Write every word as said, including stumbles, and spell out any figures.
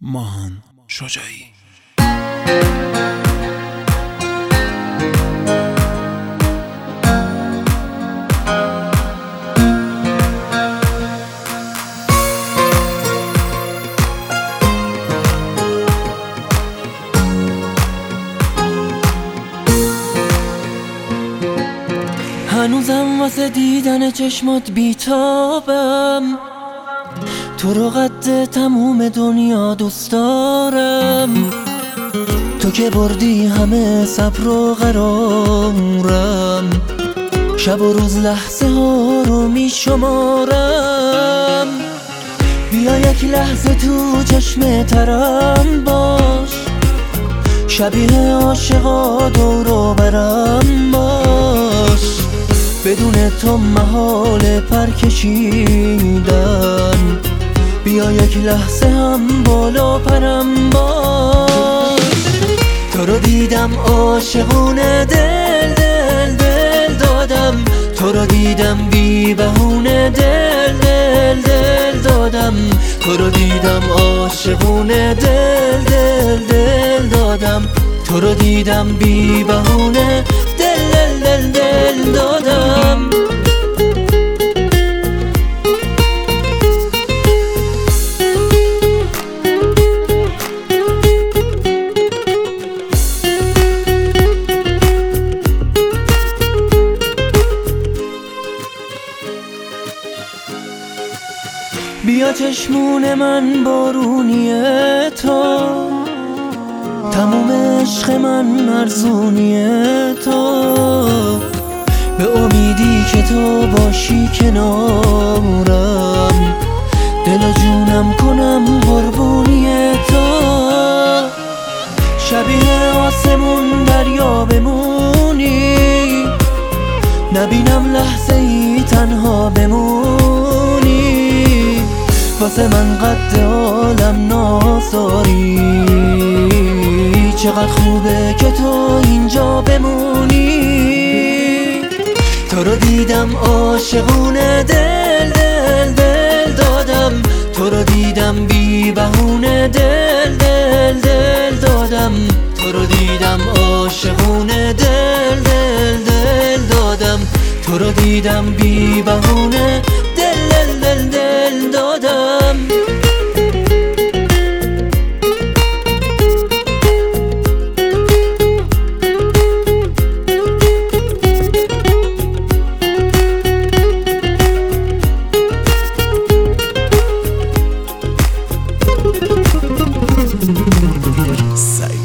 ماهان شجاعی. هنوزم واسه دیدن چشمات بیتابم، تو رو قد تموم دنیا دوست دارم. تو که بردی همه صبر و قرارم، شب و روز لحظه ها رو می شمارم. بیا یک لحظه تو چشم ترم باش، شبیه عاشقا دور و برم باش. بدون تو محال پر کشیدن، بیا یک لحظه هم بالا پرم باش. تو رو دیدم عاشقونه دل دل دل دادم، تو رو دیدم بی بهونه دل دل دل دادم. تو رو دیدم عاشقونه دل دل دل دادم، تو رو دیدم بی بهونه دل دل دل دل دادم. بیا چشمون من بارونیه، تو تموم عشق من ارزونیه. تو به امیدی که تو باشی کنارم، دل و جونم کنم قربونی تو. شبیه آسمون دریا بمونی، نبینم لحظه ای تنها بمونی. واسه من قد عالم نازاری، چقدر خوبه که تو اینجا بمونی. تو رو دیدم عاشقونه دل دل دل دادم، تو رو دیدم بی بهونه دل دل دل دادم. تو رو دیدم عاشقونه دل دل دل دادم، تو رو دیدم بی بهونه دل دل دل دل دادم. سعید